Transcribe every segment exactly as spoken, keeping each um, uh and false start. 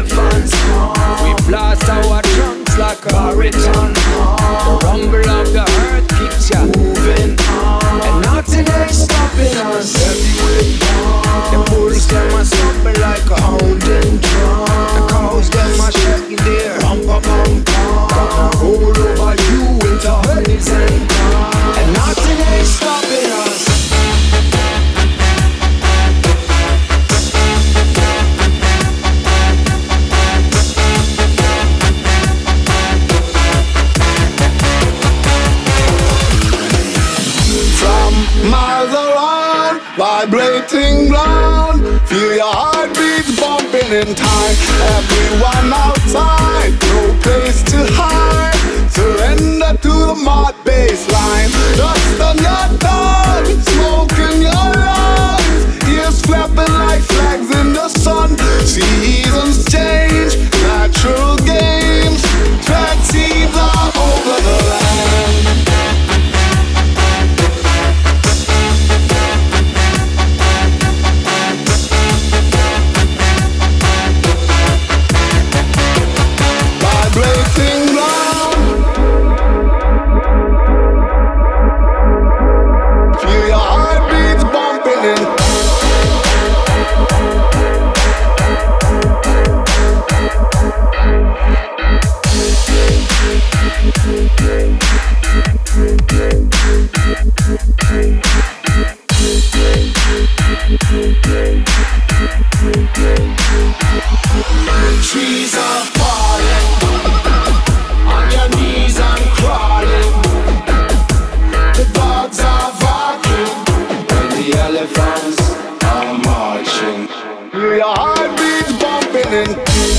elephants. We blast our drums like a baritone. The rumble of the earth keeps ya moving, and nothing ain't stopping us. Heavyweight bound. The bulls them a stumble like a hounding drum. The cows them a shaking their rump a bum bum. All over you with a honeys and gone, and nothing ain't stopping us. Miles around, vibrating ground. Feel your heartbeats bumping in time. Everyone outside, no place to hide. Surrender to the mud baseline. Dust on your tongue, smoke in your lungs. Ears flapping like flags in the sun. Seasons change, natural games. Vaccines are over the land. Vibrating ground. Feel your heartbeats bumping in. Trees are falling, on your knees and crawling. The dogs are barking, and the elephants are marching. Hear your heartbeats bumping in.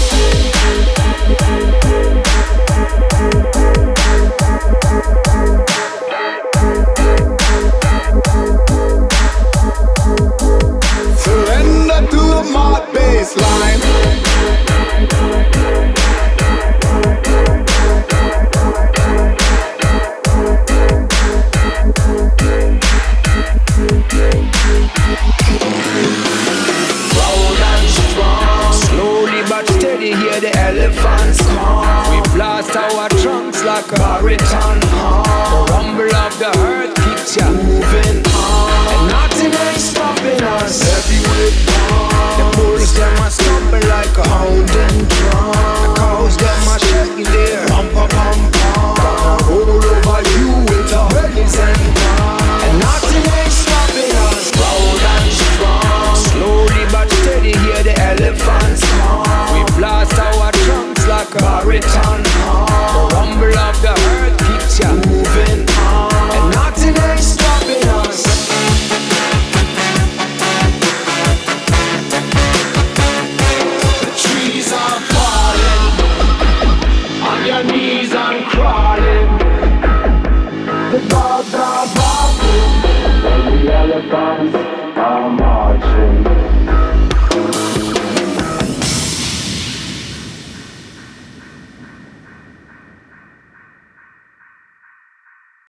Surrender to the mud baseline. Proud and strong, slowly but steady hear the elephants come. We blast our drums like a baritone. The rumble of the earth keeps ya moving, and nothing ain't stopping us. Heavyweight bound. The bulls them a stumble like a hounding drum. The cows them a shaking their rump a bum bum. All over you with a honeys and gone, and nothing ain't stopping us. Proud and strong, slowly but steady hear the elephants come. We blast our drums like a baritone. The rumble of the earth keeps ya moving, and nothing ain't stopping us. The trees are falling, on your knees and crawling. The dogs are barking, and the elephants